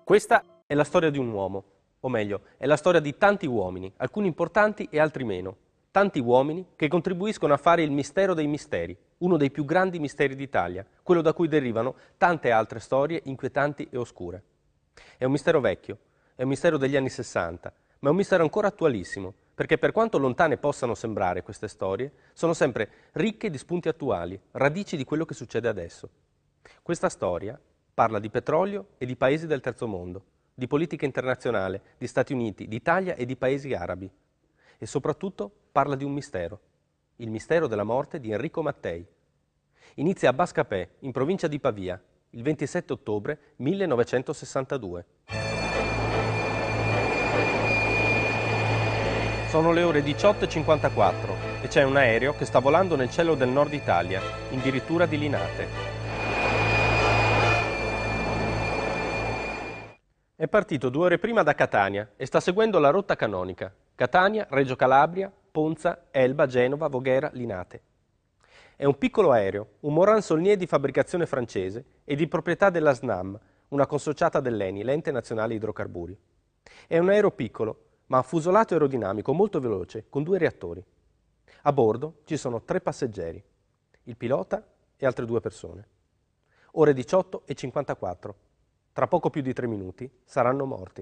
Questa è la storia di un uomo, o meglio, è la storia di tanti uomini, alcuni importanti e altri meno. Tanti uomini che contribuiscono a fare il mistero dei misteri, uno dei più grandi misteri d'Italia, quello da cui derivano tante altre storie inquietanti e oscure. È un mistero vecchio, è un mistero degli anni '60, ma è un mistero ancora attualissimo, perché per quanto lontane possano sembrare queste storie, sono sempre ricche di spunti attuali, radici di quello che succede adesso. Questa storia parla di petrolio e di paesi del terzo mondo, di politica internazionale, di Stati Uniti, d'Italia e di paesi arabi. E soprattutto parla di un mistero, il mistero della morte di Enrico Mattei. Inizia a Bascapè, in provincia di Pavia, il 27 ottobre 1962. Sono le ore 18:54 e c'è un aereo che sta volando nel cielo del nord Italia, in dirittura di Linate. È partito 2 ore prima da Catania e sta seguendo la rotta canonica: Catania, Reggio Calabria, Ponza, Elba, Genova, Voghera, Linate. È un piccolo aereo, un Morane Saulnier di fabbricazione francese e di proprietà della SNAM, una consociata dell'ENI, l'Ente Nazionale Idrocarburi. È un aereo piccolo, ma a fusolato aerodinamico molto veloce, con 2 reattori. A bordo ci sono 3 passeggeri, il pilota e altre 2 persone. Ore 18:54. Tra poco più di 3 minuti saranno morti.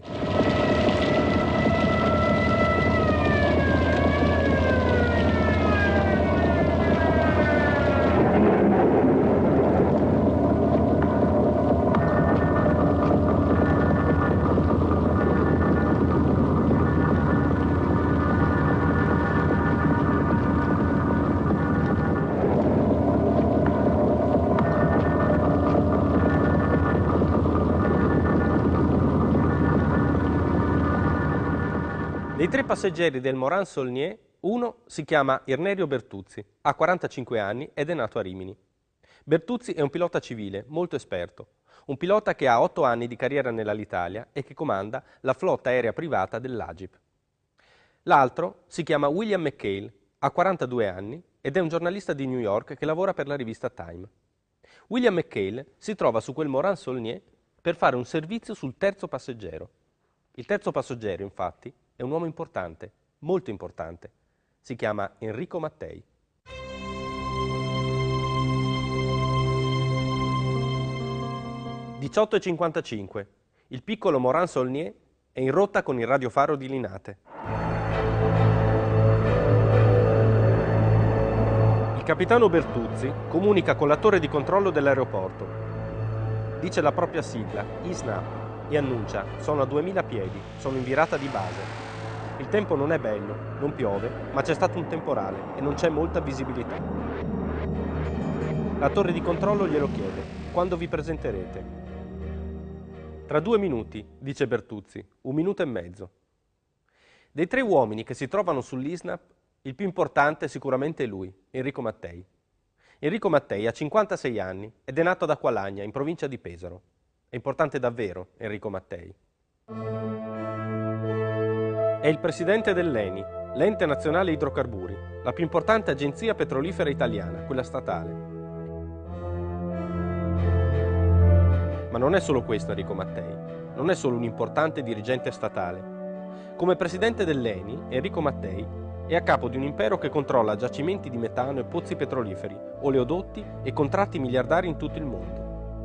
Dei 3 passeggeri del Morane Saulnier, uno si chiama Irnerio Bertuzzi, ha 45 anni ed è nato a Rimini. Bertuzzi è un pilota civile, molto esperto, un pilota che ha 8 anni di carriera nell'Alitalia e che comanda la flotta aerea privata dell'Agip. L'altro si chiama William McHale, ha 42 anni ed è un giornalista di New York che lavora per la rivista Time. William McHale si trova su quel Morane Saulnier per fare un servizio sul terzo passeggero. Il terzo passeggero, infatti, è un uomo importante, molto importante. Si chiama Enrico Mattei. Alle 18:55. Il piccolo Morane Saulnier è in rotta con il radiofaro di Linate. Il capitano Bertuzzi comunica con la torre di controllo dell'aeroporto. Dice la propria sigla, ISNAP, e annuncia: sono a 2000 piedi, sono in virata di base. Il tempo non è bello, non piove, ma c'è stato un temporale e non c'è molta visibilità. La torre di controllo glielo chiede: quando vi presenterete? Tra 2 minuti, dice Bertuzzi, 1 minuto e mezzo. Dei 3 uomini che si trovano sull'ISNAP, il più importante sicuramente è lui, Enrico Mattei. Enrico Mattei ha 56 anni ed è nato ad Acqualagna, in provincia di Pesaro. È importante davvero Enrico Mattei. È il presidente dell'ENI, l'Ente Nazionale Idrocarburi, la più importante agenzia petrolifera italiana, quella statale. Ma non è solo questo Enrico Mattei, non è solo un importante dirigente statale. Come presidente dell'ENI, Enrico Mattei è a capo di un impero che controlla giacimenti di metano e pozzi petroliferi, oleodotti e contratti miliardari in tutto il mondo.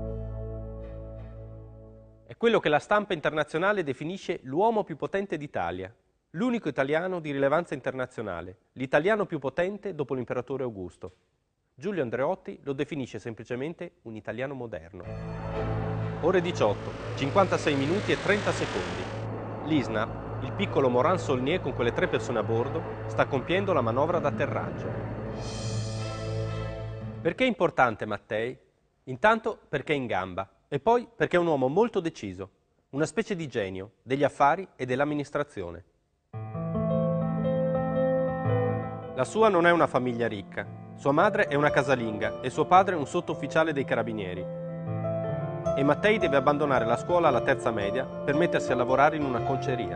È quello che la stampa internazionale definisce l'uomo più potente d'Italia, l'unico italiano di rilevanza internazionale, l'italiano più potente dopo l'imperatore Augusto. Giulio Andreotti lo definisce semplicemente un italiano moderno. Ore 18, 56 minuti e 30 secondi. L'ISNAP, il piccolo Morane Saulnier con quelle 3 persone a bordo, sta compiendo la manovra d'atterraggio. Perché è importante Mattei? Intanto perché è in gamba e poi perché è un uomo molto deciso, una specie di genio degli affari e dell'amministrazione. La sua non è una famiglia ricca. Sua madre è una casalinga e suo padre un sottufficiale dei carabinieri. E Mattei deve abbandonare la scuola alla terza media per mettersi a lavorare in una conceria.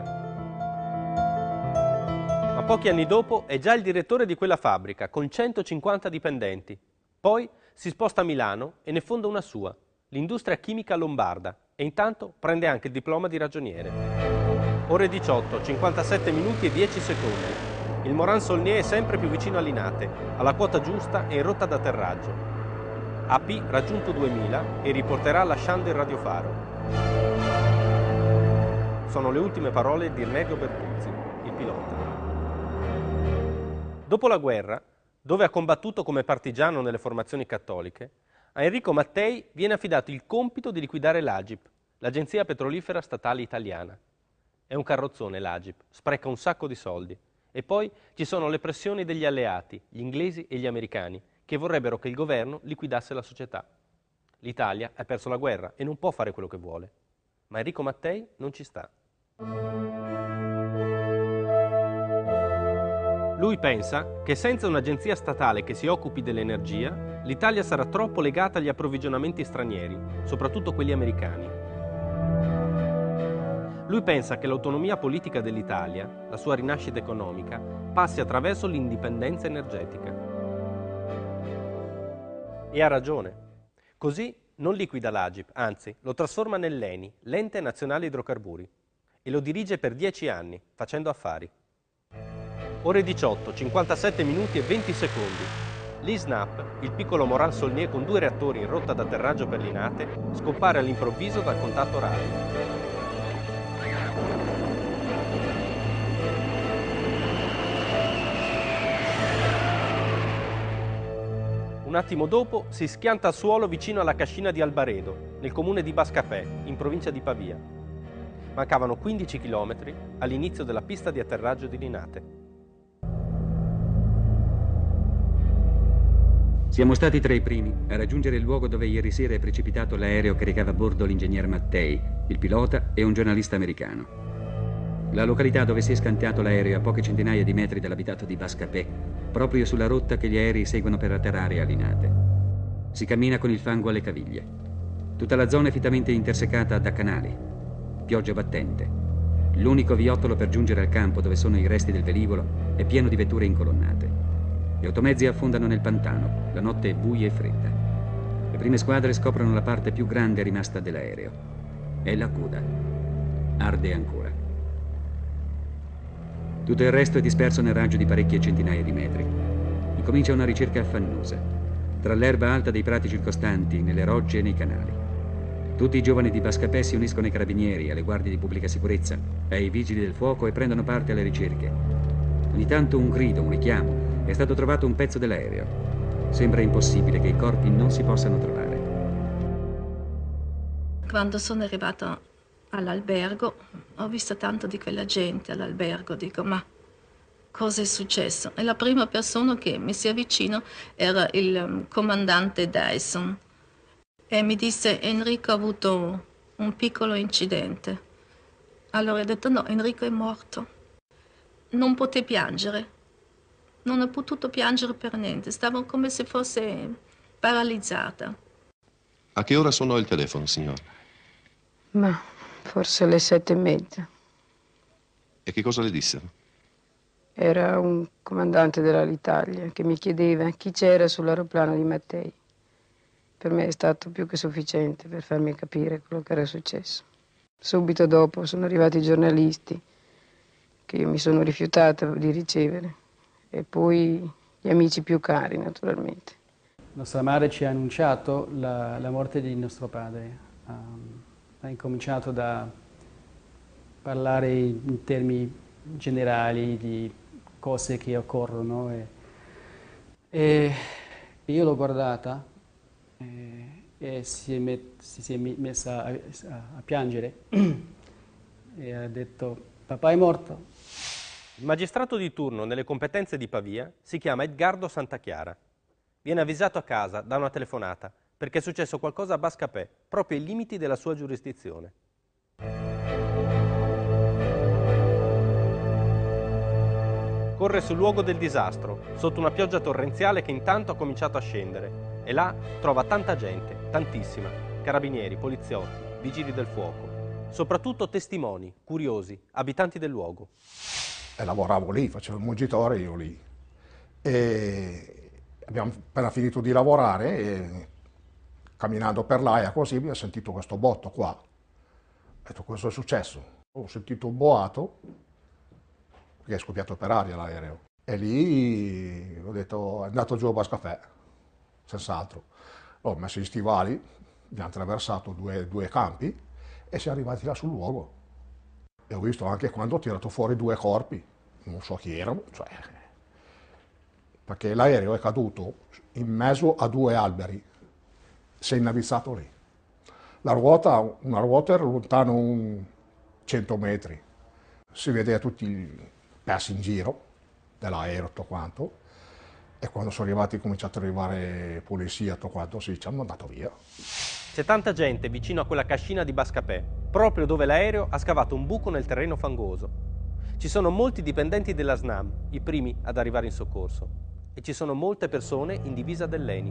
Ma pochi anni dopo è già il direttore di quella fabbrica con 150 dipendenti. Poi si sposta a Milano e ne fonda una sua, l'Industria Chimica Lombarda, e intanto prende anche il diploma di ragioniere. Ore 18, 57 minuti e 10 secondi. Il Morane Saulnier è sempre più vicino a Linate, alla quota giusta e in rotta d'atterraggio. AP raggiunto 2000 e riporterà lasciando il radiofaro. Sono le ultime parole di Irnerio Bertuzzi, il pilota. Dopo la guerra, dove ha combattuto come partigiano nelle formazioni cattoliche, a Enrico Mattei viene affidato il compito di liquidare l'Agip, l'Agenzia Petrolifera Statale Italiana. È un carrozzone l'Agip, spreca un sacco di soldi. E poi ci sono le pressioni degli alleati, gli inglesi e gli americani, che vorrebbero che il governo liquidasse la società. L'Italia ha perso la guerra e non può fare quello che vuole. Ma Enrico Mattei non ci sta. Lui pensa che senza un'agenzia statale che si occupi dell'energia, l'Italia sarà troppo legata agli approvvigionamenti stranieri, soprattutto quelli americani. Lui pensa che l'autonomia politica dell'Italia, la sua rinascita economica, passi attraverso l'indipendenza energetica. E ha ragione. Così non liquida l'Agip, anzi lo trasforma nell'ENI, l'Ente Nazionale Idrocarburi, e lo dirige per 10 anni, facendo affari. Ore 18, 57 minuti e 20 secondi. L'ISNAP, il piccolo Morane Saulnier con 2 reattori in rotta d'atterraggio per Linate, scompare all'improvviso dal contatto radio. Un attimo dopo si schianta al suolo vicino alla cascina di Albaredo, nel comune di Bascapè, in provincia di Pavia. Mancavano 15 chilometri all'inizio della pista di atterraggio di Linate. Siamo stati tra i primi a raggiungere il luogo dove ieri sera è precipitato l'aereo che recava a bordo l'ingegner Mattei, il pilota e un giornalista americano. La località dove si è scantato l'aereo è a poche centinaia di metri dall'abitato di Bascapè, proprio sulla rotta che gli aerei seguono per atterrare a Linate. Si cammina con il fango alle caviglie. Tutta la zona è fittamente intersecata da canali. Pioggia battente. L'unico viottolo per giungere al campo dove sono i resti del velivolo è pieno di vetture incolonnate. Gli automezzi affondano nel pantano, la notte è buia e fredda. Le prime squadre scoprono la parte più grande rimasta dell'aereo. È la coda. Arde ancora. Tutto il resto è disperso nel raggio di parecchie centinaia di metri. Incomincia una ricerca affannosa, tra l'erba alta dei prati circostanti, nelle rocce e nei canali. Tutti i giovani di Bascapè si uniscono ai carabinieri, alle guardie di pubblica sicurezza, ai vigili del fuoco e prendono parte alle ricerche. Ogni tanto un grido, un richiamo. È stato trovato un pezzo dell'aereo. Sembra impossibile che i corpi non si possano trovare. Quando sono arrivata all'albergo, ho visto tanto di quella gente all'albergo, dico, ma cosa è successo? E la prima persona che mi si avvicina era il comandante Dyson e mi disse, Enrico ha avuto un piccolo incidente. Allora ho detto, no, Enrico è morto. Non poté piangere. Non ho potuto piangere per niente, stavo come se fosse paralizzata. A che ora suonò il telefono, signora? Ma forse alle 7:30. E che cosa le dissero? Era un comandante dell'Alitalia che mi chiedeva chi c'era sull'aeroplano di Mattei. Per me è stato più che sufficiente per farmi capire quello che era successo. Subito dopo sono arrivati i giornalisti che io mi sono rifiutata di ricevere. E poi gli amici più cari, naturalmente. Nostra madre ci ha annunciato la morte di nostro padre. Ha incominciato da parlare in termini generali di cose che occorrono e io l'ho guardata e si è messa a piangere e ha detto papà è morto. Il magistrato di turno nelle competenze di Pavia si chiama Edgardo Santachiara. Viene avvisato a casa da una telefonata perché è successo qualcosa a Bascapè, proprio ai limiti della sua giurisdizione. Corre sul luogo del disastro, sotto una pioggia torrenziale che intanto ha cominciato a scendere, e là trova tanta gente, tantissima, carabinieri, poliziotti, vigili del fuoco, soprattutto testimoni, curiosi, abitanti del luogo. E lavoravo lì, facevo il mungitore io lì. E abbiamo appena finito di lavorare e camminando per l'aia così abbiamo sentito questo botto qua. detto, cosa è successo? Ho sentito un boato, perché è scoppiato per aria l'aereo. E lì ho detto, è andato giù a Bascafè, senz'altro. Ho messo gli stivali, abbiamo attraversato due campi e siamo arrivati là sul luogo. E ho visto anche quando ho tirato fuori 2 corpi, non so chi erano, cioè, perché l'aereo è caduto in mezzo a 2 alberi, si è inabizzato lì. Una ruota era lontano 100 metri, si vedeva tutti i pezzi in giro dell'aereo, tutto quanto, e quando sono arrivati, cominciato ad arrivare polizia, tutto quanto, sì, ci hanno mandato via. C'è tanta gente vicino a quella cascina di Bascapè, proprio dove l'aereo ha scavato un buco nel terreno fangoso. Ci sono molti dipendenti della SNAM, i primi ad arrivare in soccorso, e ci sono molte persone in divisa dell'ENI.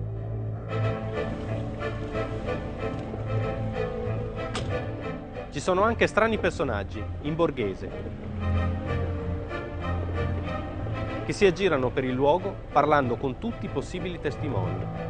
Ci sono anche strani personaggi, in borghese, che si aggirano per il luogo parlando con tutti i possibili testimoni.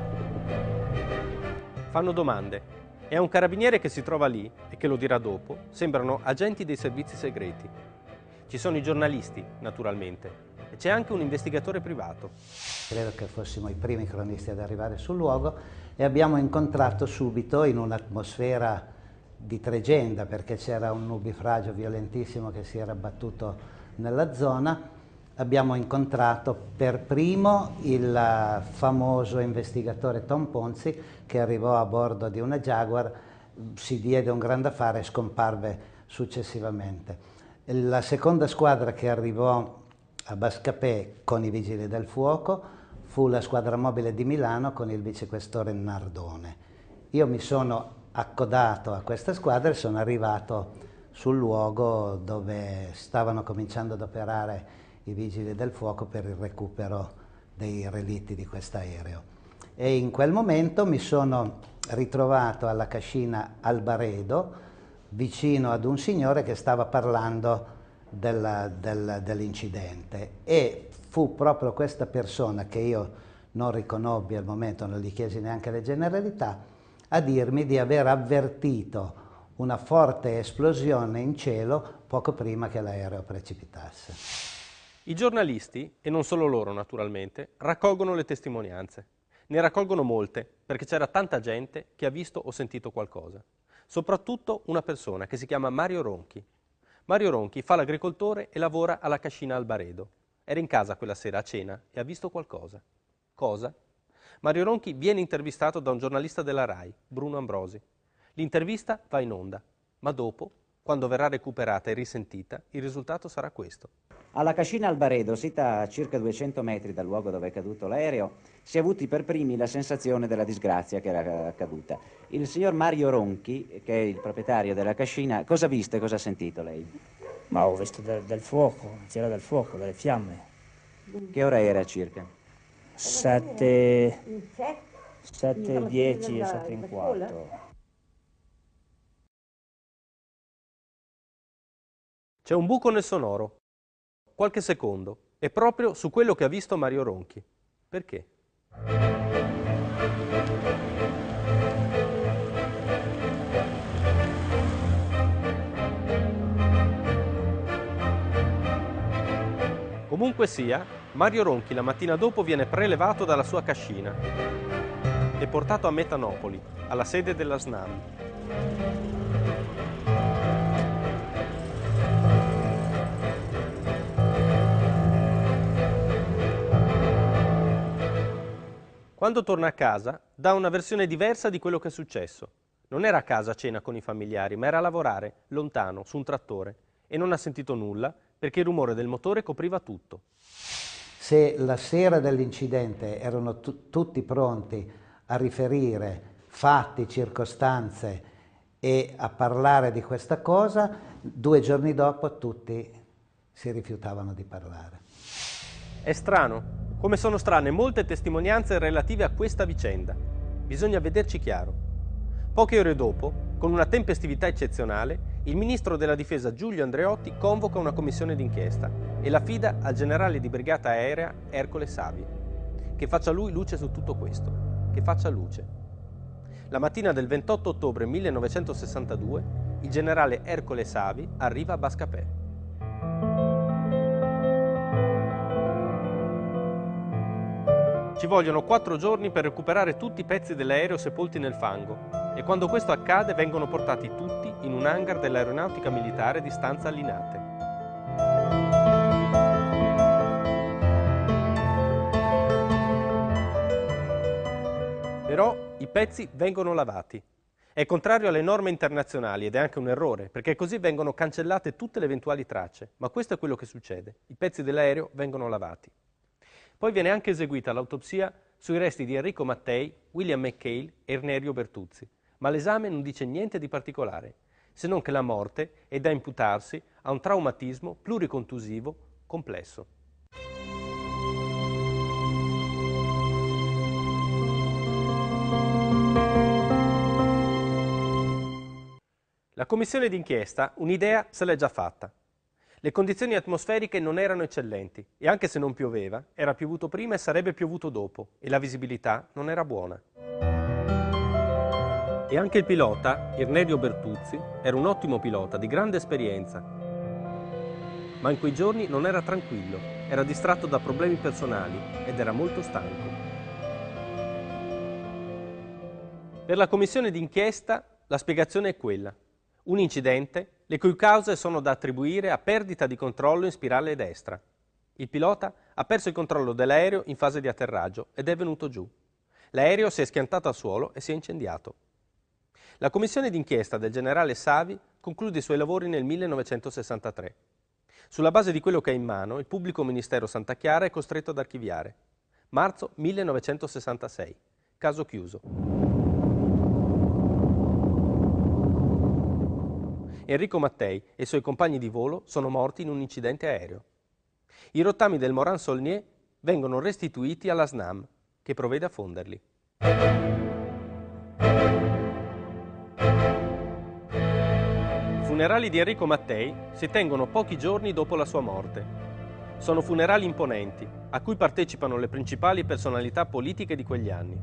Fanno domande e a un carabiniere che si trova lì e che lo dirà dopo sembrano agenti dei servizi segreti. Ci sono i giornalisti, naturalmente, e c'è anche un investigatore privato. Credo che fossimo i primi cronisti ad arrivare sul luogo e abbiamo incontrato subito, in un'atmosfera di tregenda, perché c'era un nubifragio violentissimo che si era abbattuto nella zona, abbiamo incontrato per primo il famoso investigatore Tom Ponzi, che arrivò a bordo di una Jaguar, si diede un grande affare e scomparve successivamente. La seconda squadra che arrivò a Bascapè con i Vigili del Fuoco fu la squadra mobile di Milano con il vicequestore Nardone. Io mi sono accodato a questa squadra e sono arrivato sul luogo dove stavano cominciando ad operare i Vigili del Fuoco per il recupero dei relitti di quest'aereo. E in quel momento mi sono ritrovato alla cascina Albaredo, vicino ad un signore che stava parlando dell'incidente, e fu proprio questa persona, che io non riconobbi al momento, non gli chiesi neanche le generalità, a dirmi di aver avvertito una forte esplosione in cielo poco prima che l'aereo precipitasse. I giornalisti, e non solo loro naturalmente, raccolgono le testimonianze. Ne raccolgono molte, perché c'era tanta gente che ha visto o sentito qualcosa. Soprattutto una persona che si chiama Mario Ronchi. Mario Ronchi fa l'agricoltore e lavora alla cascina Albaredo. Era in casa quella sera a cena e ha visto qualcosa. Cosa? Mario Ronchi viene intervistato da un giornalista della RAI, Bruno Ambrosi. L'intervista va in onda, ma dopo, quando verrà recuperata e risentita, il risultato sarà questo. Alla cascina Albaredo, sita a circa 200 metri dal luogo dove è caduto l'aereo, si è avuti per primi la sensazione della disgrazia che era accaduta. Il signor Mario Ronchi, che è il proprietario della cascina, cosa ha visto e cosa ha sentito lei? Ma ho visto del fuoco, c'era del fuoco, delle fiamme. Che ora era circa? 7:10 e 7:15. C'è un buco nel sonoro, qualche secondo, e proprio su quello che ha visto Mario Ronchi. Perché? Comunque sia, Mario Ronchi la mattina dopo viene prelevato dalla sua cascina e portato a Metanopoli, alla sede della SNAM. Quando torna a casa, dà una versione diversa di quello che è successo. Non era a casa a cena con i familiari, ma era a lavorare, lontano, su un trattore, e non ha sentito nulla perché il rumore del motore copriva tutto. Se la sera dell'incidente erano tutti pronti a riferire fatti, circostanze e a parlare di questa cosa, 2 giorni dopo tutti si rifiutavano di parlare. È strano, come sono strane molte testimonianze relative a questa vicenda. Bisogna vederci chiaro. Poche ore dopo, con una tempestività eccezionale, il ministro della difesa Giulio Andreotti convoca una commissione d'inchiesta e la affida al generale di brigata aerea Ercole Savi, che faccia lui luce su tutto questo, che faccia luce. La mattina del 28 ottobre 1962, il generale Ercole Savi arriva a Bascapè. Ci vogliono 4 giorni per recuperare tutti i pezzi dell'aereo sepolti nel fango e quando questo accade vengono portati tutti in un hangar dell'aeronautica militare di Stanza Allinate. Però i pezzi vengono lavati. È contrario alle norme internazionali ed è anche un errore, perché così vengono cancellate tutte le eventuali tracce, ma questo è quello che succede. I pezzi dell'aereo vengono lavati. Poi viene anche eseguita l'autopsia sui resti di Enrico Mattei, William McHale e Irnerio Bertuzzi, ma l'esame non dice niente di particolare, se non che la morte è da imputarsi a un traumatismo pluricontusivo complesso. La commissione d'inchiesta un'idea se l'è già fatta. Le condizioni atmosferiche non erano eccellenti e anche se non pioveva, era piovuto prima e sarebbe piovuto dopo e la visibilità non era buona. E anche il pilota, Irnerio Bertuzzi, era un ottimo pilota di grande esperienza, ma in quei giorni non era tranquillo, era distratto da problemi personali ed era molto stanco. Per la commissione d'inchiesta la spiegazione è quella. Un incidente, le cui cause sono da attribuire a perdita di controllo in spirale destra. Il pilota ha perso il controllo dell'aereo in fase di atterraggio ed è venuto giù. L'aereo si è schiantato al suolo e si è incendiato. La commissione d'inchiesta del generale Savi conclude i suoi lavori nel 1963. Sulla base di quello che ha in mano, il pubblico ministero Santa Chiara è costretto ad archiviare. Marzo 1966. Caso chiuso. Enrico Mattei e i suoi compagni di volo sono morti in un incidente aereo. I rottami del Morane Saulnier vengono restituiti alla SNAM, che provvede a fonderli. I funerali di Enrico Mattei si tengono pochi giorni dopo la sua morte. Sono funerali imponenti, a cui partecipano le principali personalità politiche di quegli anni.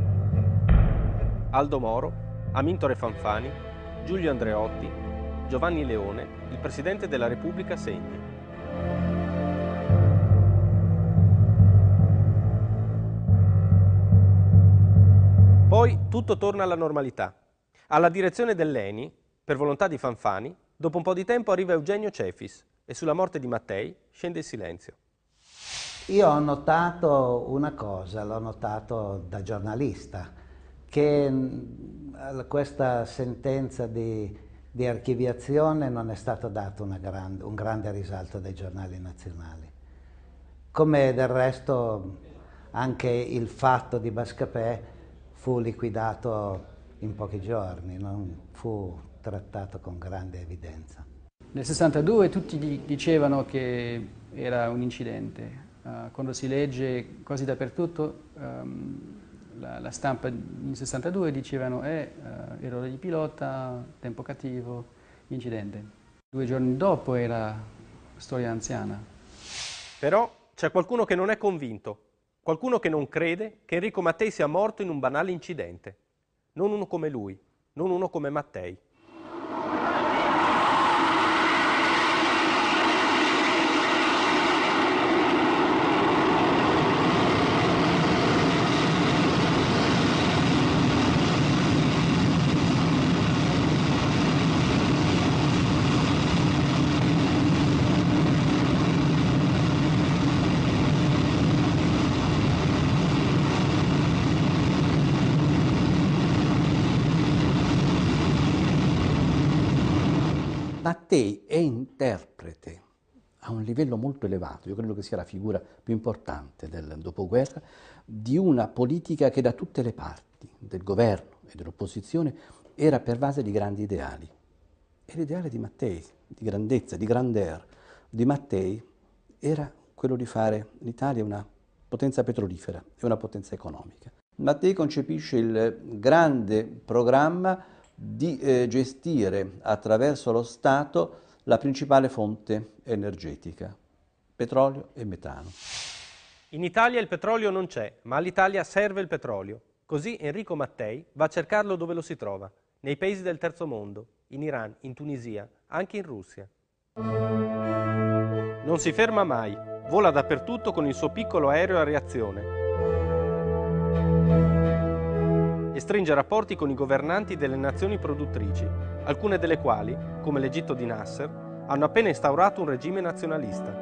Aldo Moro, Amintore Fanfani, Giulio Andreotti, Giovanni Leone, il Presidente della Repubblica Segni. Poi tutto torna alla normalità. Alla direzione dell'ENI, per volontà di Fanfani, dopo un po' di tempo arriva Eugenio Cefis e sulla morte di Mattei scende il silenzio. Io ho notato una cosa, l'ho notato da giornalista, che questa sentenza di archiviazione non è stato dato un grande risalto dai giornali nazionali. Come del resto anche il fatto di Bascapè fu liquidato in pochi giorni, non fu trattato con grande evidenza. Nel 62 tutti dicevano che era un incidente. Quando si legge quasi dappertutto, la stampa in 62 dicevano errore di pilota, tempo cattivo, incidente. 2 giorni dopo era storia anziana. Però c'è qualcuno che non è convinto, qualcuno che non crede che Enrico Mattei sia morto in un banale incidente. Non uno come lui, non uno come Mattei. Mattei è interprete a un livello molto elevato, io credo che sia la figura più importante del dopoguerra, di una politica che da tutte le parti del governo e dell'opposizione era pervasa di grandi ideali. E l'ideale di Mattei, di grandezza, di grandeur, di Mattei era quello di fare l'Italia una potenza petrolifera e una potenza economica. Mattei concepisce il grande programma di gestire attraverso lo Stato la principale fonte energetica, petrolio e metano. In Italia il petrolio non c'è, ma all'Italia serve il petrolio. Così Enrico Mattei va a cercarlo dove lo si trova, nei paesi del terzo mondo, in Iran, in Tunisia, anche in Russia. Non si ferma mai, vola dappertutto con il suo piccolo aereo a reazione e stringe rapporti con i governanti delle nazioni produttrici, alcune delle quali, come l'Egitto di Nasser, hanno appena instaurato un regime nazionalista.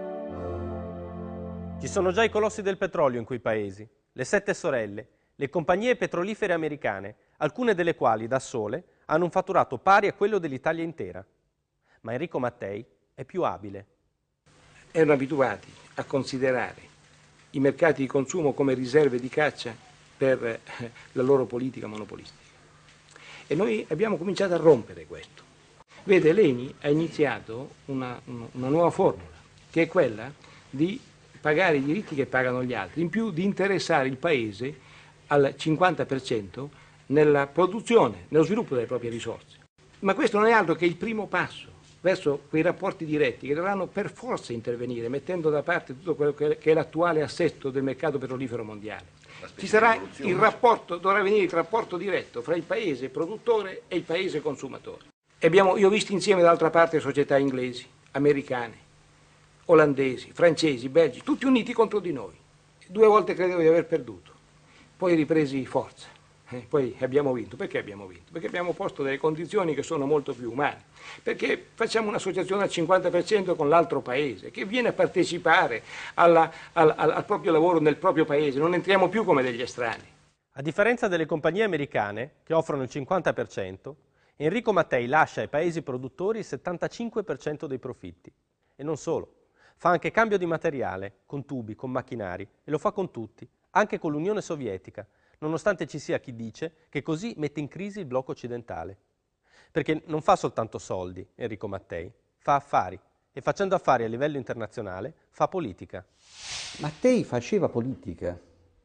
Ci sono già i colossi del petrolio in quei paesi, le 7 sorelle, le compagnie petrolifere americane, alcune delle quali da sole hanno un fatturato pari a quello dell'Italia intera. Ma Enrico Mattei è più abile. Erano abituati a considerare i mercati di consumo come riserve di caccia per la loro politica monopolistica. E noi abbiamo cominciato a rompere questo. Vede, l'ENI ha iniziato una nuova formula, che è quella di pagare i diritti che pagano gli altri, in più di interessare il Paese al 50% nella produzione, nello sviluppo delle proprie risorse. Ma questo non è altro che il primo passo verso quei rapporti diretti che dovranno per forza intervenire, mettendo da parte tutto quello che è l'attuale assetto del mercato petrolifero mondiale. Ci sarà il rapporto, dovrà venire il rapporto diretto fra il paese produttore e il paese consumatore. Io ho visto insieme dall'altra parte società inglesi, americane, olandesi, francesi, belgi, tutti uniti contro di noi. 2 volte credevo di aver perduto, poi ripresi forza, poi abbiamo vinto. Perché abbiamo vinto? Perché abbiamo posto delle condizioni che sono molto più umane, perché facciamo un'associazione al 50% con l'altro paese, che viene a partecipare al proprio lavoro nel proprio paese, non entriamo più come degli estranei. A differenza delle compagnie americane, che offrono il 50%, Enrico Mattei lascia ai paesi produttori il 75% dei profitti. E non solo. Fa anche cambio di materiale, con tubi, con macchinari, e lo fa con tutti, anche con l'Unione Sovietica, nonostante ci sia chi dice che così mette in crisi il blocco occidentale. Perché non fa soltanto soldi, Enrico Mattei, fa affari, e facendo affari a livello internazionale fa politica. Mattei faceva politica,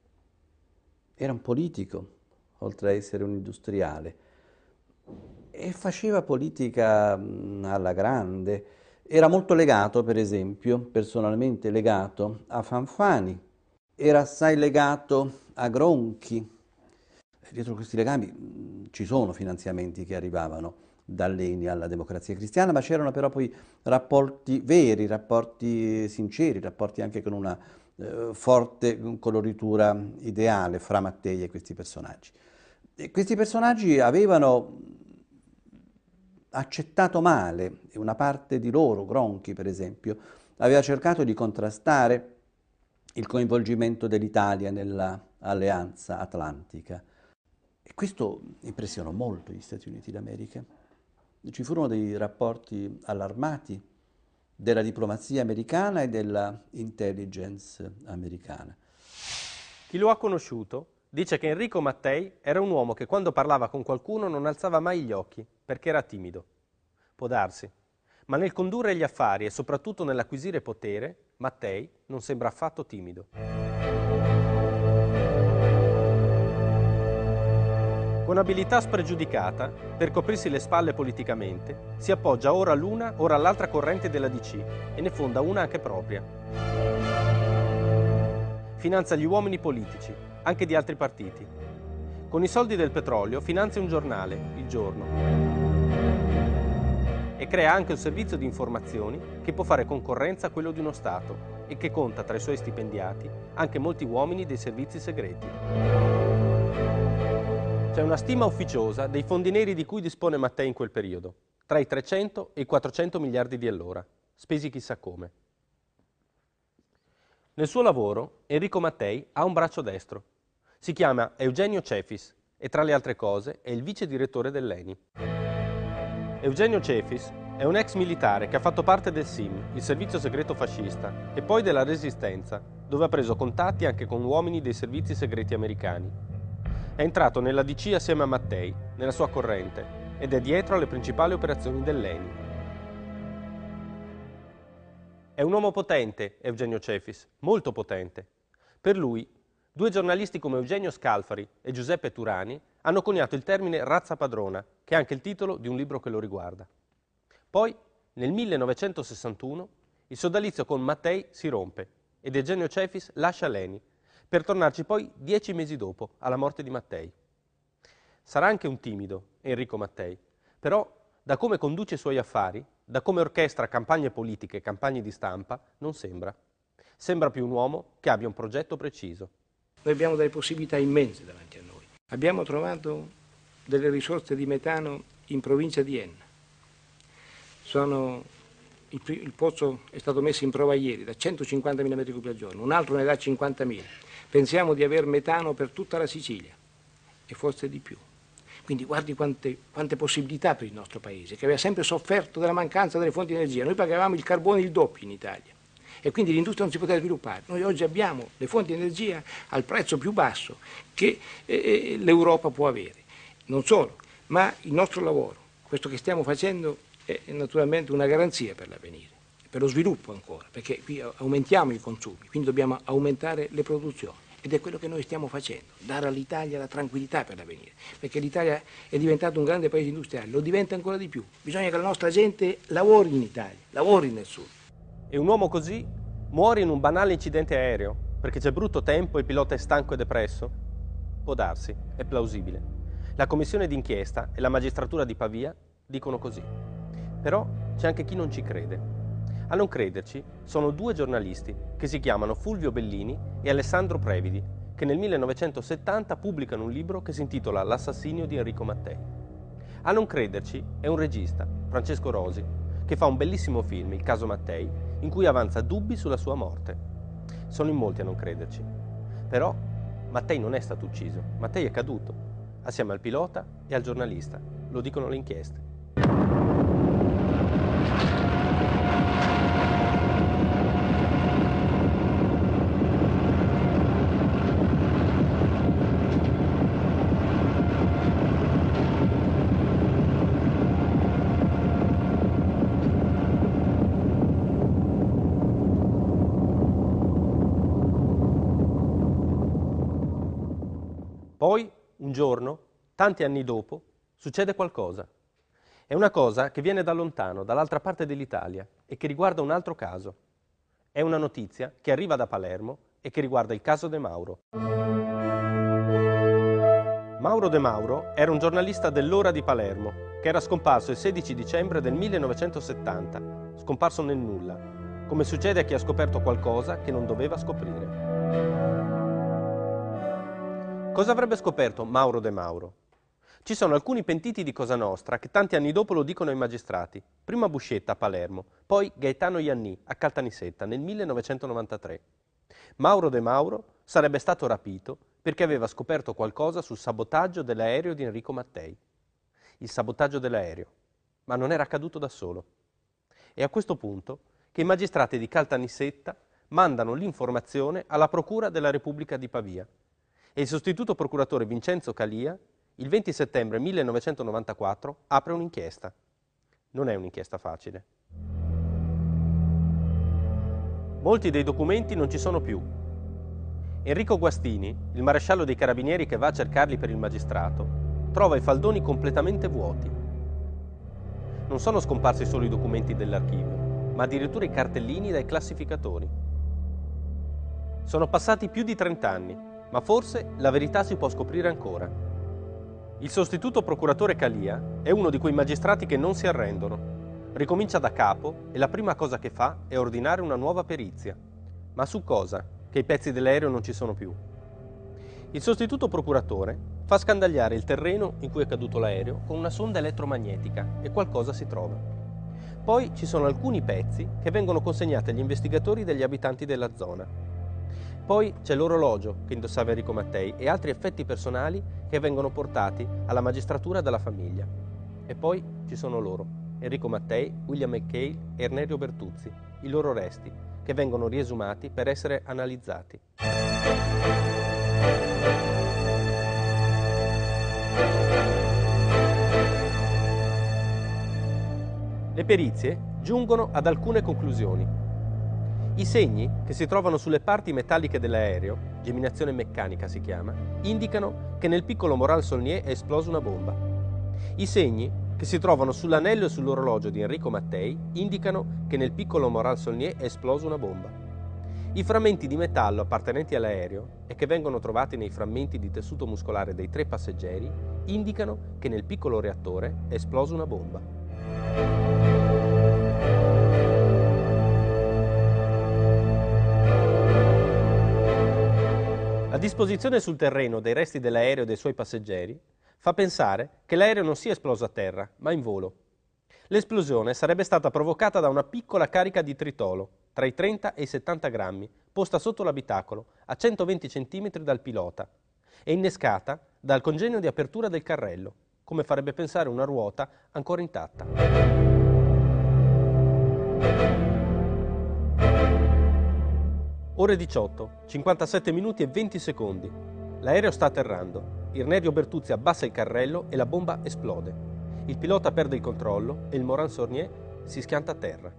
era un politico, oltre a essere un industriale, e faceva politica alla grande. Era molto legato, per esempio, personalmente legato a Fanfani, era assai legato a Gronchi. Dietro questi legami ci sono finanziamenti che arrivavano dall'ENI alla Democrazia Cristiana, ma c'erano però poi rapporti veri, rapporti sinceri, rapporti anche con una forte coloritura ideale fra Mattei e questi personaggi. E questi personaggi avevano accettato male, e una parte di loro, Gronchi per esempio, aveva cercato di contrastare il coinvolgimento dell'Italia nell'alleanza atlantica. E questo impressionò molto gli Stati Uniti d'America. Ci furono dei rapporti allarmati della diplomazia americana e della intelligence americana. Chi lo ha conosciuto dice che Enrico Mattei era un uomo che quando parlava con qualcuno non alzava mai gli occhi, perché era timido. Può darsi, ma nel condurre gli affari e soprattutto nell'acquisire potere, Mattei non sembra affatto timido. Con abilità spregiudicata, per coprirsi le spalle politicamente, si appoggia ora all'una, ora all'altra corrente della DC e ne fonda una anche propria. Finanzia gli uomini politici, anche di altri partiti. Con i soldi del petrolio finanzia un giornale, Il Giorno, e crea anche un servizio di informazioni che può fare concorrenza a quello di uno Stato e che conta tra i suoi stipendiati anche molti uomini dei servizi segreti. C'è una stima ufficiosa dei fondi neri di cui dispone Mattei in quel periodo, tra i 300 e i 400 miliardi di allora, spesi chissà come. Nel suo lavoro, Enrico Mattei ha un braccio destro. Si chiama Eugenio Cefis e tra le altre cose è il vice direttore dell'ENI. Eugenio Cefis è un ex militare che ha fatto parte del SIM, il servizio segreto fascista, e poi della Resistenza, dove ha preso contatti anche con uomini dei servizi segreti americani. È entrato nella DC assieme a Mattei, nella sua corrente, ed è dietro alle principali operazioni dell'ENI. È un uomo potente, Eugenio Cefis, molto potente. Per lui, 2 giornalisti come Eugenio Scalfari e Giuseppe Turani hanno coniato il termine razza padrona, che è anche il titolo di un libro che lo riguarda. Poi, nel 1961, il sodalizio con Mattei si rompe ed Eugenio Cefis lascia l'ENI, per tornarci poi 10 mesi dopo, alla morte di Mattei. Sarà anche un timido, Enrico Mattei, però da come conduce i suoi affari, da come orchestra campagne politiche e campagne di stampa, non sembra. Sembra più un uomo che abbia un progetto preciso. Noi abbiamo delle possibilità immense davanti a noi. Abbiamo trovato delle risorse di metano in provincia di Enna. Il pozzo è stato messo in prova ieri, da 150.000 metri cubi al giorno, un altro ne dà 50.000. Pensiamo di aver metano per tutta la Sicilia e forse di più. Quindi guardi quante possibilità per il nostro paese, che aveva sempre sofferto della mancanza delle fonti di energia. Noi pagavamo il carbone il doppio in Italia e quindi l'industria non si poteva sviluppare. Noi oggi abbiamo le fonti di energia al prezzo più basso che l'Europa può avere. Non solo, ma il nostro lavoro, questo che stiamo facendo, è naturalmente una garanzia per l'avvenire, per lo sviluppo ancora, perché qui aumentiamo i consumi, quindi dobbiamo aumentare le produzioni. Ed è quello che noi stiamo facendo, dare all'Italia la tranquillità per l'avvenire, perché l'Italia è diventato un grande paese industriale, lo diventa ancora di più. Bisogna che la nostra gente lavori in Italia, lavori nel sud. E un uomo così muore in un banale incidente aereo, perché c'è brutto tempo e il pilota è stanco e depresso? Può darsi, è plausibile. La commissione d'inchiesta e la magistratura di Pavia dicono così. Però c'è anche chi non ci crede. A non crederci sono due giornalisti che si chiamano Fulvio Bellini e Alessandro Previdi, che nel 1970 pubblicano un libro che si intitola L'assassinio di Enrico Mattei. A non crederci è un regista, Francesco Rosi, che fa un bellissimo film, Il caso Mattei, in cui avanza dubbi sulla sua morte. Sono in molti a non crederci. Però Mattei non è stato ucciso, Mattei è caduto, assieme al pilota e al giornalista, lo dicono le inchieste. Poi, un giorno, tanti anni dopo, succede qualcosa. È una cosa che viene da lontano, dall'altra parte dell'Italia, e che riguarda un altro caso. È una notizia che arriva da Palermo e che riguarda il caso De Mauro. Mauro De Mauro era un giornalista dell'Ora di Palermo, che era scomparso il 16 dicembre del 1970, scomparso nel nulla, come succede a chi ha scoperto qualcosa che non doveva scoprire. Cosa avrebbe scoperto Mauro De Mauro? Ci sono alcuni pentiti di Cosa Nostra che tanti anni dopo lo dicono ai magistrati, prima Buscetta a Palermo, poi Gaetano Iannì a Caltanissetta nel 1993. Mauro De Mauro sarebbe stato rapito perché aveva scoperto qualcosa sul sabotaggio dell'aereo di Enrico Mattei. Il sabotaggio dell'aereo, ma non era accaduto da solo. È a questo punto che i magistrati di Caltanissetta mandano l'informazione alla Procura della Repubblica di Pavia e il sostituto procuratore Vincenzo Calia, il 20 settembre 1994, apre un'inchiesta. Non è un'inchiesta facile. Molti dei documenti non ci sono più. Enrico Guastini, il maresciallo dei carabinieri che va a cercarli per il magistrato, trova i faldoni completamente vuoti. Non sono scomparsi solo i documenti dell'archivio, ma addirittura i cartellini dai classificatori. Sono passati più di 30 anni. Ma forse la verità si può scoprire ancora. Il sostituto procuratore Calia è uno di quei magistrati che non si arrendono. Ricomincia da capo e la prima cosa che fa è ordinare una nuova perizia. Ma su cosa? Che i pezzi dell'aereo non ci sono più. Il sostituto procuratore fa scandagliare il terreno in cui è caduto l'aereo con una sonda elettromagnetica e qualcosa si trova. Poi ci sono alcuni pezzi che vengono consegnati agli investigatori degli abitanti della zona. Poi c'è l'orologio che indossava Enrico Mattei e altri effetti personali che vengono portati alla magistratura dalla famiglia. E poi ci sono loro, Enrico Mattei, William McKay e Ernerio Bertuzzi, i loro resti, che vengono riesumati per essere analizzati. Le perizie giungono ad alcune conclusioni. I segni che si trovano sulle parti metalliche dell'aereo, geminazione meccanica si chiama, indicano che nel piccolo Morral-Saulnier è esplosa una bomba. I segni che si trovano sull'anello e sull'orologio di Enrico Mattei indicano che nel piccolo Morral-Saulnier è esplosa una bomba. I frammenti di metallo appartenenti all'aereo e che vengono trovati nei frammenti di tessuto muscolare dei 3 passeggeri indicano che nel piccolo reattore è esplosa una bomba. La disposizione sul terreno dei resti dell'aereo e dei suoi passeggeri fa pensare che l'aereo non sia esploso a terra, ma in volo. L'esplosione sarebbe stata provocata da una piccola carica di tritolo, tra i 30 e i 70 grammi, posta sotto l'abitacolo, a 120 cm dal pilota, e innescata dal congegno di apertura del carrello, come farebbe pensare una ruota ancora intatta. Ore 18, 57 minuti e 20 secondi. L'aereo sta atterrando. Irnerio Bertuzzi abbassa il carrello e la bomba esplode. Il pilota perde il controllo e il Morane-Saulnier si schianta a terra.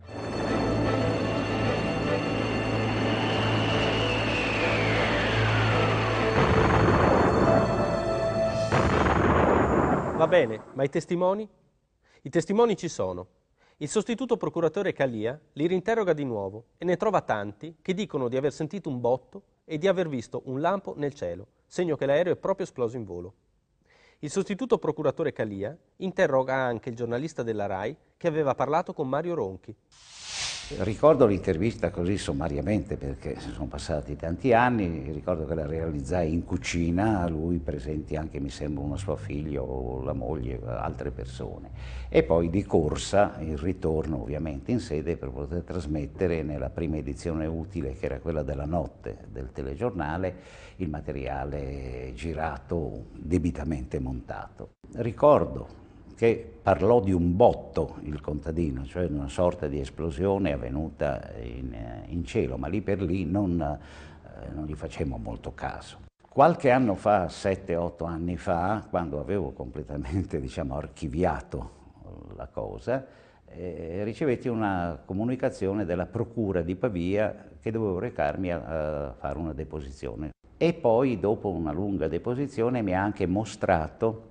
Va bene, ma i testimoni? I testimoni ci sono. Il sostituto procuratore Calia li rinterroga di nuovo e ne trova tanti che dicono di aver sentito un botto e di aver visto un lampo nel cielo, segno che l'aereo è proprio esploso in volo. Il sostituto procuratore Calia interroga anche il giornalista della RAI che aveva parlato con Mario Ronchi. Ricordo l'intervista così sommariamente perché sono passati tanti anni, ricordo che la realizzai in cucina, lui presenti anche mi sembra uno suo figlio, la moglie, altre persone, e poi di corsa il ritorno ovviamente in sede per poter trasmettere nella prima edizione utile, che era quella della notte del telegiornale, il materiale girato, debitamente montato. Ricordo che parlò di un botto il contadino, cioè una sorta di esplosione avvenuta in cielo, ma lì per lì non gli facemmo molto caso. Qualche anno fa, 7-8 anni fa, quando avevo completamente archiviato la cosa, ricevetti una comunicazione della Procura di Pavia che dovevo recarmi a fare una deposizione. E poi, dopo una lunga deposizione, mi ha anche mostrato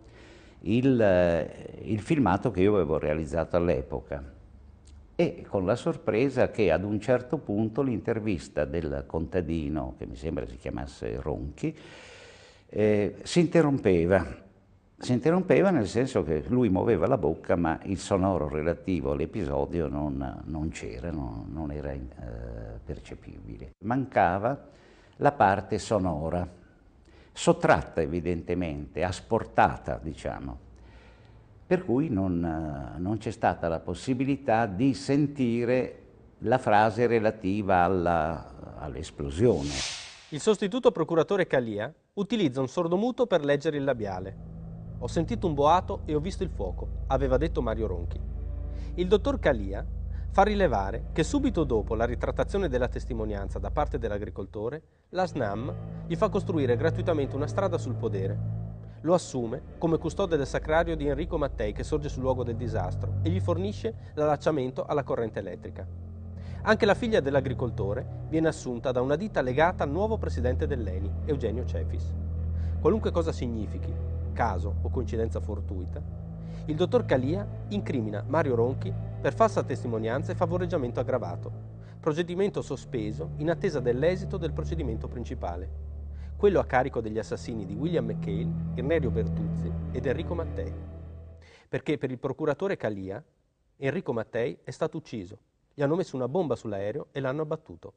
il filmato che io avevo realizzato all'epoca, e con la sorpresa che ad un certo punto l'intervista del contadino, che mi sembra si chiamasse Ronchi, si interrompeva nel senso che lui muoveva la bocca ma il sonoro relativo all'episodio non c'era, non era percepibile. Mancava la parte sonora, sottratta evidentemente, asportata diciamo, per cui non c'è stata la possibilità di sentire la frase relativa all'esplosione. Il sostituto procuratore Calia utilizza un sordomuto per leggere il labiale. Ho sentito un boato e ho visto il fuoco, aveva detto Mario Ronchi. Il dottor Calia fa rilevare che subito dopo la ritrattazione della testimonianza da parte dell'agricoltore, la SNAM gli fa costruire gratuitamente una strada sul podere. Lo assume come custode del sacrario di Enrico Mattei che sorge sul luogo del disastro e gli fornisce l'allacciamento alla corrente elettrica. Anche la figlia dell'agricoltore viene assunta da una ditta legata al nuovo presidente dell'ENI, Eugenio Cefis. Qualunque cosa significhi, caso o coincidenza fortuita, il dottor Calia incrimina Mario Ronchi per falsa testimonianza e favoreggiamento aggravato, procedimento sospeso in attesa dell'esito del procedimento principale, quello a carico degli assassini di William McHale, Irnerio Bertuzzi ed Enrico Mattei. Perché per il procuratore Calia, Enrico Mattei è stato ucciso, gli hanno messo una bomba sull'aereo e l'hanno abbattuto.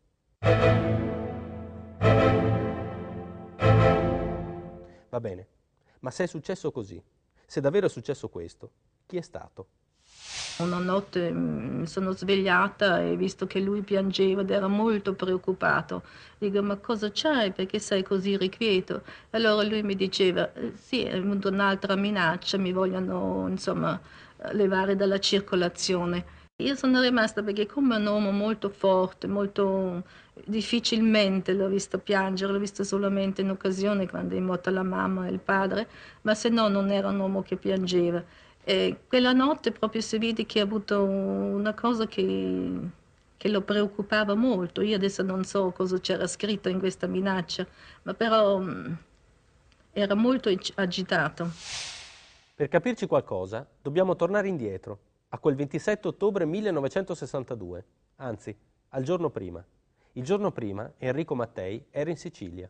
Va bene, ma se è successo così, se davvero è successo questo, chi è stato? Una notte mi sono svegliata e visto che lui piangeva ed era molto preoccupato, dico ma cosa c'hai, perché sei così irrequieto? Allora lui mi diceva sì, è venuta un'altra minaccia, mi vogliono insomma levare dalla circolazione. Io sono rimasta perché come un uomo molto forte, molto difficilmente l'ho visto piangere, l'ho visto solamente in occasione quando è morta la mamma e il padre, ma se no non era un uomo che piangeva. E quella notte proprio si vede che ha avuto una cosa che lo preoccupava molto. Io adesso non so cosa c'era scritto in questa minaccia, ma però era molto agitato. Per capirci qualcosa, dobbiamo tornare indietro, a quel 27 ottobre 1962, anzi, al giorno prima. Il giorno prima Enrico Mattei era in Sicilia.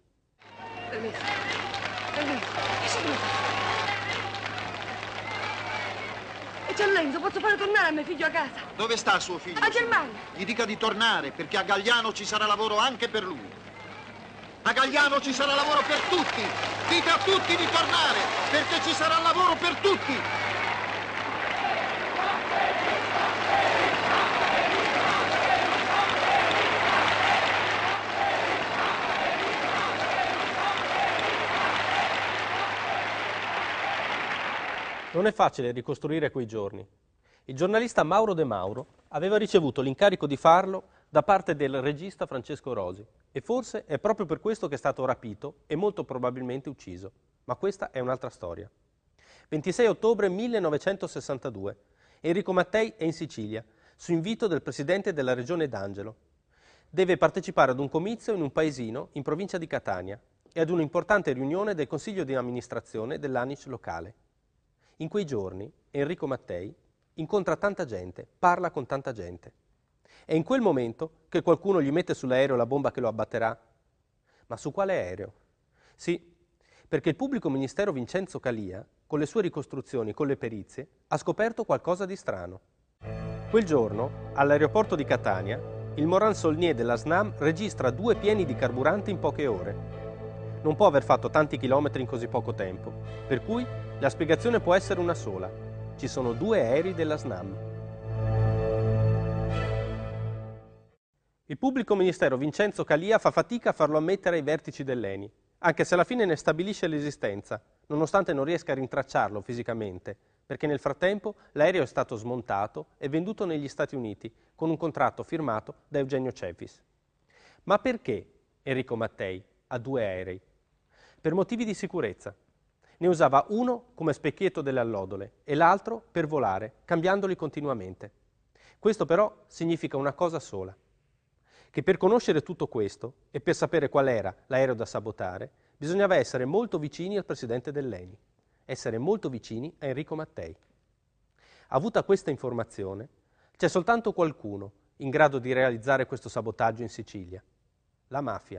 Eccellenza, posso fare tornare a mio figlio a casa? Dove sta suo figlio? A Germania. Gli dica di tornare, perché a Gagliano ci sarà lavoro anche per lui. A Gagliano ci sarà lavoro per tutti. Dite a tutti di tornare, perché ci sarà lavoro per tutti. Non è facile ricostruire quei giorni. Il giornalista Mauro De Mauro aveva ricevuto l'incarico di farlo da parte del regista Francesco Rosi e forse è proprio per questo che è stato rapito e molto probabilmente ucciso. Ma questa è un'altra storia. 26 ottobre 1962. Enrico Mattei è in Sicilia, su invito del presidente della regione D'Angelo. Deve partecipare ad un comizio in un paesino in provincia di Catania e ad un'importante riunione del consiglio di amministrazione dell'ANIC locale. In quei giorni Enrico Mattei incontra tanta gente, parla con tanta gente. È in quel momento che qualcuno gli mette sull'aereo la bomba che lo abbatterà. Ma su quale aereo? Sì, perché il pubblico ministero Vincenzo Calia, con le sue ricostruzioni, con le perizie, ha scoperto qualcosa di strano. Quel giorno, all'aeroporto di Catania, il Morane Saulnier della SNAM registra 2 pieni di carburante in poche ore. Non può aver fatto tanti chilometri in così poco tempo, per cui la spiegazione può essere una sola. Ci sono 2 aerei della SNAM. Il pubblico ministero Vincenzo Calia fa fatica a farlo ammettere ai vertici dell'ENI, anche se alla fine ne stabilisce l'esistenza, nonostante non riesca a rintracciarlo fisicamente, perché nel frattempo l'aereo è stato smontato e venduto negli Stati Uniti con un contratto firmato da Eugenio Cefis. Ma perché Enrico Mattei ha 2 aerei? Per motivi di sicurezza. Ne usava uno come specchietto delle allodole e l'altro per volare, cambiandoli continuamente. Questo però significa una cosa sola, che per conoscere tutto questo e per sapere qual era l'aereo da sabotare, bisognava essere molto vicini al presidente dell'ENI, essere molto vicini a Enrico Mattei. Avuta questa informazione, c'è soltanto qualcuno in grado di realizzare questo sabotaggio in Sicilia: la mafia.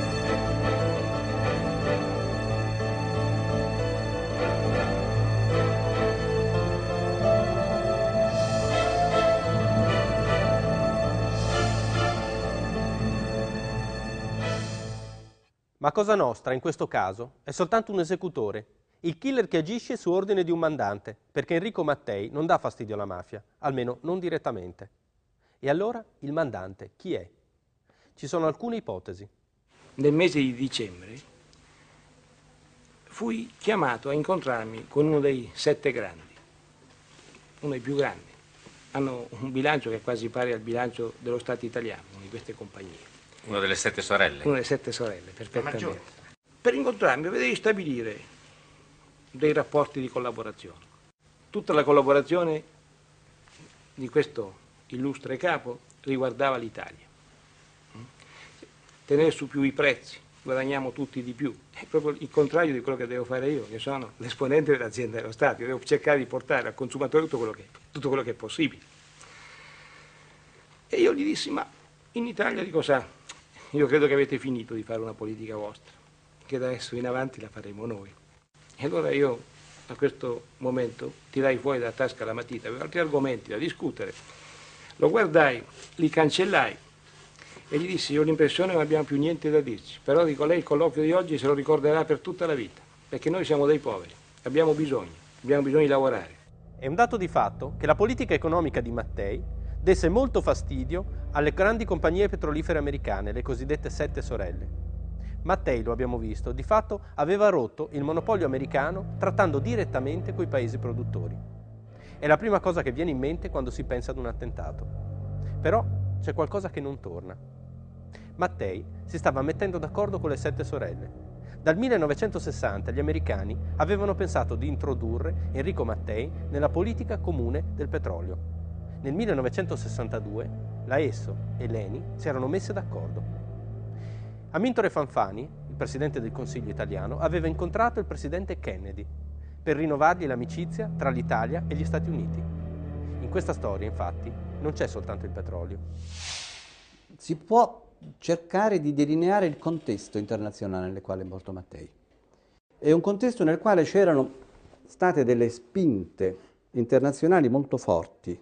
Ma Cosa Nostra, in questo caso, è soltanto un esecutore, il killer che agisce su ordine di un mandante, perché Enrico Mattei non dà fastidio alla mafia, almeno non direttamente. E allora il mandante chi è? Ci sono alcune ipotesi. Nel mese di dicembre fui chiamato a incontrarmi con uno dei 7 grandi, uno dei più grandi. Hanno un bilancio che è quasi pari al bilancio dello Stato italiano, una di queste compagnie. Una delle 7 sorelle? Una delle 7 sorelle, perfettamente. Per incontrarmi dovevo stabilire dei rapporti di collaborazione. Tutta la collaborazione di questo illustre capo riguardava l'Italia. Tenere su più i prezzi, guadagniamo tutti di più. È proprio il contrario di quello che devo fare io, che sono l'esponente dell'azienda dello Stato. Io devo cercare di portare al consumatore tutto quello che è possibile. E io gli dissi, ma in Italia di cosa? Io credo che avete finito di fare una politica vostra, che da adesso in avanti la faremo noi. E allora io a questo momento tirai fuori dalla tasca la matita, avevo altri argomenti da discutere. Lo guardai, li cancellai e gli dissi, ho l'impressione che non abbiamo più niente da dirci, però dico, lei il colloquio di oggi se lo ricorderà per tutta la vita, perché noi siamo dei poveri, abbiamo bisogno di lavorare. È un dato di fatto che la politica economica di Mattei desse molto fastidio alle grandi compagnie petrolifere americane, le cosiddette 7 sorelle. Mattei, lo abbiamo visto, di fatto aveva rotto il monopolio americano trattando direttamente coi paesi produttori. È la prima cosa che viene in mente quando si pensa ad un attentato. Però c'è qualcosa che non torna. Mattei si stava mettendo d'accordo con le 7 sorelle. Dal 1960 gli americani avevano pensato di introdurre Enrico Mattei nella politica comune del petrolio. Nel 1962 la ESSO e l'ENI si erano messe d'accordo. Amintore Fanfani, il presidente del Consiglio italiano, aveva incontrato il presidente Kennedy per rinnovargli l'amicizia tra l'Italia e gli Stati Uniti. In questa storia, infatti, non c'è soltanto il petrolio. Si può cercare di delineare il contesto internazionale nel quale è morto Mattei. È un contesto nel quale c'erano state delle spinte internazionali molto forti,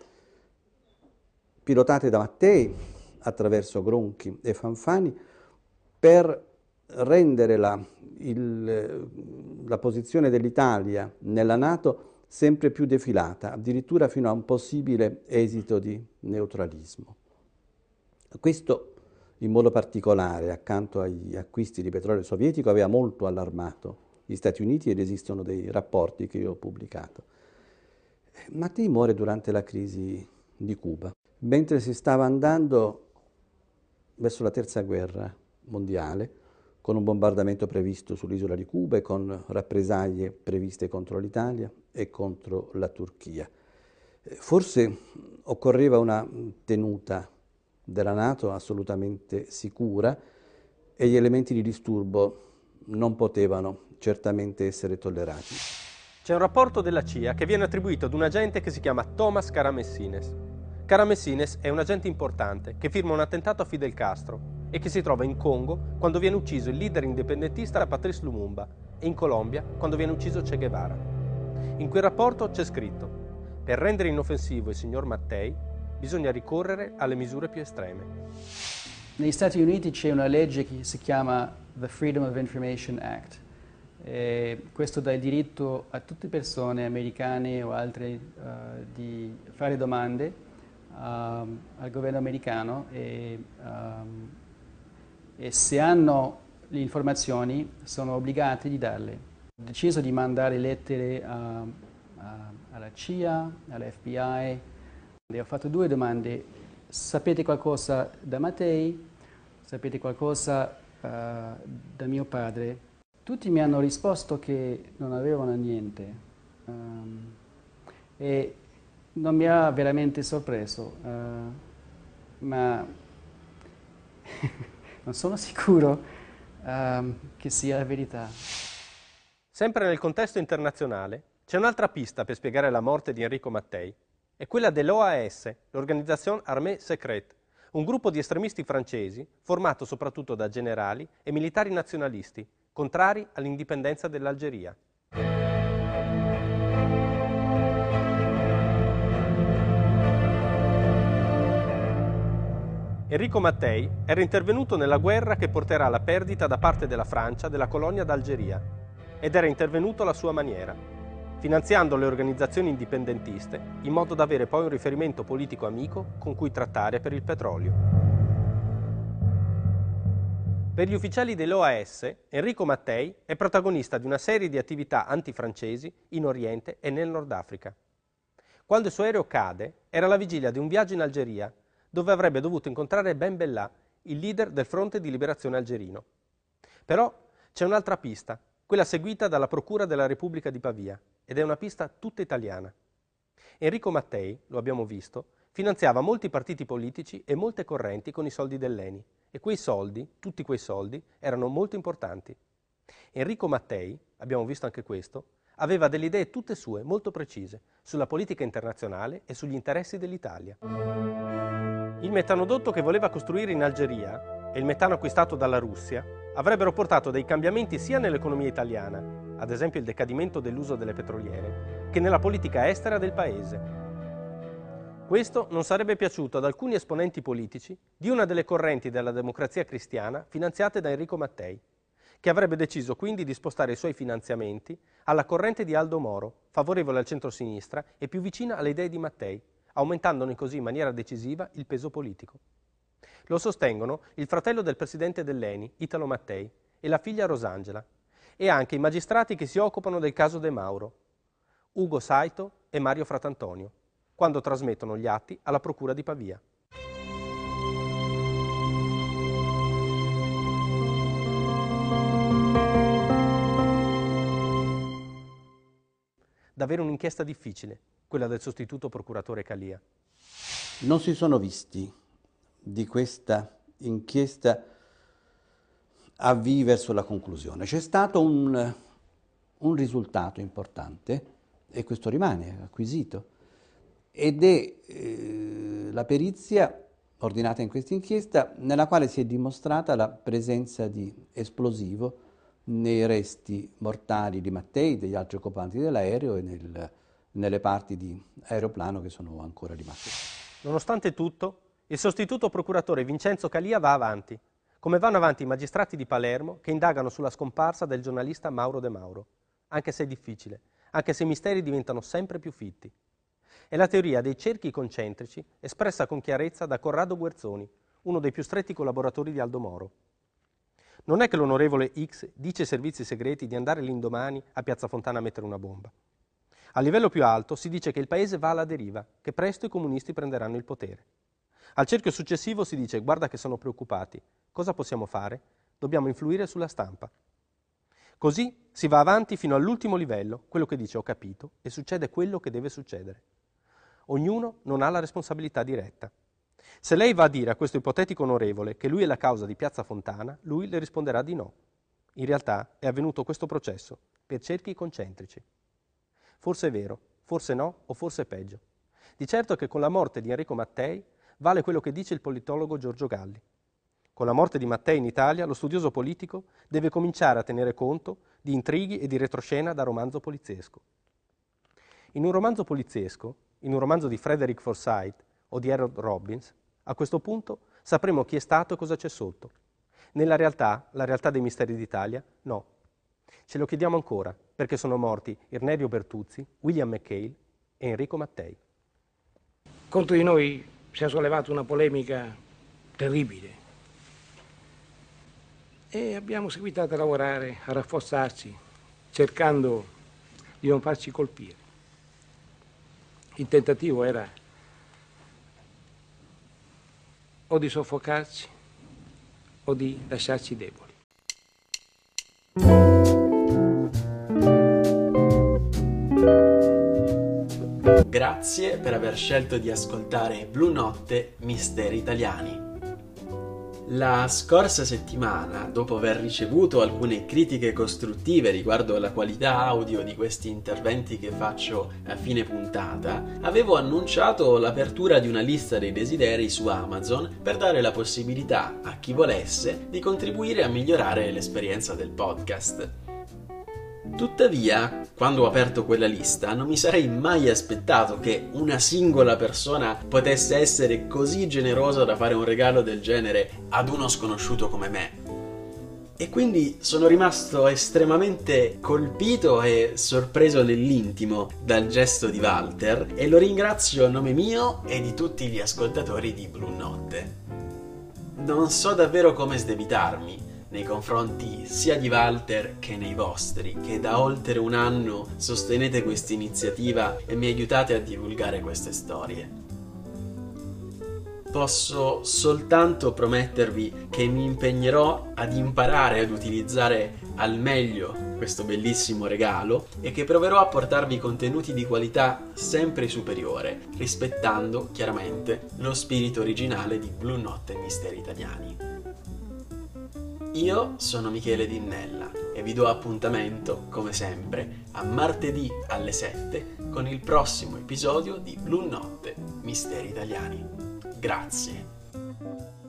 pilotate da Mattei attraverso Gronchi e Fanfani, per rendere la posizione dell'Italia nella NATO sempre più defilata, addirittura fino a un possibile esito di neutralismo. Questo in modo particolare, accanto agli acquisti di petrolio sovietico, aveva molto allarmato gli Stati Uniti ed esistono dei rapporti che io ho pubblicato. Mattei muore durante la crisi di Cuba, mentre si stava andando verso la terza guerra mondiale, con un bombardamento previsto sull'isola di Cuba e con rappresaglie previste contro l'Italia e contro la Turchia. Forse occorreva una tenuta della NATO assolutamente sicura e gli elementi di disturbo non potevano certamente essere tollerati. C'è un rapporto della CIA che viene attribuito ad un agente che si chiama Thomas Karamessines. Karamessines è un agente importante che firma un attentato a Fidel Castro e che si trova in Congo quando viene ucciso il leader indipendentista Patrice Lumumba e in Colombia quando viene ucciso Che Guevara. In quel rapporto c'è scritto: per rendere inoffensivo il signor Mattei bisogna ricorrere alle misure più estreme. Negli Stati Uniti c'è una legge che si chiama The Freedom of Information Act. Questo dà il diritto a tutte le persone americane o altre di fare domande al governo americano e se hanno le informazioni sono obbligati di darle. Ho deciso di mandare lettere alla CIA, all'FBI e ho fatto due domande. Sapete qualcosa da Mattei? Sapete qualcosa da mio padre? Tutti mi hanno risposto che non avevano niente e non mi ha veramente sorpreso, ma non sono sicuro che sia la verità. Sempre nel contesto internazionale c'è un'altra pista per spiegare la morte di Enrico Mattei. È quella dell'OAS, l'Organisation Armée Secrète, un gruppo di estremisti francesi formato soprattutto da generali e militari nazionalisti, contrari all'indipendenza dell'Algeria. Enrico Mattei era intervenuto nella guerra che porterà alla perdita da parte della Francia della colonia d'Algeria ed era intervenuto alla sua maniera, finanziando le organizzazioni indipendentiste in modo da avere poi un riferimento politico amico con cui trattare per il petrolio. Per gli ufficiali dell'OAS, Enrico Mattei è protagonista di una serie di attività antifrancesi in Oriente e nel Nord Africa. Quando il suo aereo cade, era la vigilia di un viaggio in Algeria, dove avrebbe dovuto incontrare Ben Bella, il leader del Fronte di Liberazione Algerino. Però c'è un'altra pista, quella seguita dalla Procura della Repubblica di Pavia, ed è una pista tutta italiana. Enrico Mattei, lo abbiamo visto, finanziava molti partiti politici e molte correnti con i soldi dell'ENI, e quei soldi, tutti quei soldi, erano molto importanti. Enrico Mattei, abbiamo visto anche questo, aveva delle idee tutte sue, molto precise, sulla politica internazionale e sugli interessi dell'Italia. Il metanodotto che voleva costruire in Algeria e il metano acquistato dalla Russia avrebbero portato dei cambiamenti sia nell'economia italiana, ad esempio il decadimento dell'uso delle petroliere, che nella politica estera del paese. Questo non sarebbe piaciuto ad alcuni esponenti politici di una delle correnti della Democrazia Cristiana finanziate da Enrico Mattei, che avrebbe deciso quindi di spostare i suoi finanziamenti alla corrente di Aldo Moro, favorevole al centro-sinistra e più vicina alle idee di Mattei, aumentandone così in maniera decisiva il peso politico. Lo sostengono il fratello del presidente dell'ENI, Italo Mattei, e la figlia Rosangela, e anche i magistrati che si occupano del caso De Mauro, Ugo Saito e Mario Fratantonio, quando trasmettono gli atti alla Procura di Pavia. Davvero un'inchiesta difficile, quella del sostituto procuratore Calia. Non si sono visti di questa inchiesta avvii verso la conclusione. C'è stato un risultato importante, e questo rimane acquisito, ed è la perizia ordinata in questa inchiesta, nella quale si è dimostrata la presenza di esplosivo nei resti mortali di Mattei, degli altri occupanti dell'aereo e nelle parti di aeroplano che sono ancora rimaste. Nonostante tutto, il sostituto procuratore Vincenzo Calia va avanti, come vanno avanti i magistrati di Palermo che indagano sulla scomparsa del giornalista Mauro De Mauro, anche se è difficile, anche se i misteri diventano sempre più fitti. È la teoria dei cerchi concentrici espressa con chiarezza da Corrado Guerzoni, uno dei più stretti collaboratori di Aldo Moro. Non è che l'onorevole X dice ai servizi segreti di andare l'indomani a Piazza Fontana a mettere una bomba. A livello più alto si dice che il paese va alla deriva, che presto i comunisti prenderanno il potere. Al cerchio successivo si dice: guarda che sono preoccupati, cosa possiamo fare? Dobbiamo influire sulla stampa. Così si va avanti fino all'ultimo livello, quello che dice ho capito, e succede quello che deve succedere. Ognuno non ha la responsabilità diretta. Se lei va a dire a questo ipotetico onorevole che lui è la causa di Piazza Fontana, lui le risponderà di no. In realtà è avvenuto questo processo, per cerchi concentrici. Forse è vero, forse no, o forse è peggio. Di certo che con la morte di Enrico Mattei vale quello che dice il politologo Giorgio Galli. Con la morte di Mattei in Italia, lo studioso politico deve cominciare a tenere conto di intrighi e di retroscena da romanzo poliziesco. In un romanzo poliziesco, in un romanzo di Frederick Forsyth o di Harold Robbins, a questo punto sapremo chi è stato e cosa c'è sotto. Nella realtà, la realtà dei misteri d'Italia, no. Ce lo chiediamo ancora, perché sono morti Irnerio Bertuzzi, William McHale e Enrico Mattei. Contro di noi si è sollevata una polemica terribile e abbiamo seguitato a lavorare, a rafforzarci, cercando di non farci colpire. Il tentativo era o di soffocarci o di lasciarci deboli. Grazie per aver scelto di ascoltare Blu Notte Misteri Italiani. La scorsa settimana, dopo aver ricevuto alcune critiche costruttive riguardo alla qualità audio di questi interventi che faccio a fine puntata, avevo annunciato l'apertura di una lista dei desideri su Amazon per dare la possibilità a chi volesse di contribuire a migliorare l'esperienza del podcast. Tuttavia, quando ho aperto quella lista, non mi sarei mai aspettato che una singola persona potesse essere così generosa da fare un regalo del genere ad uno sconosciuto come me. E quindi sono rimasto estremamente colpito e sorpreso nell'intimo dal gesto di Walter e lo ringrazio a nome mio e di tutti gli ascoltatori di Blu Notte. Non so davvero come sdebitarmi nei confronti sia di Walter che nei vostri, che da oltre un anno sostenete questa iniziativa e mi aiutate a divulgare queste storie. Posso soltanto promettervi che mi impegnerò ad imparare ad utilizzare al meglio questo bellissimo regalo e che proverò a portarvi contenuti di qualità sempre superiore, rispettando chiaramente lo spirito originale di Blu Notte Misteri Italiani. Io sono Michele Dinnella e vi do appuntamento, come sempre, a martedì alle 7 con il prossimo episodio di Blu Notte Misteri Italiani. Grazie.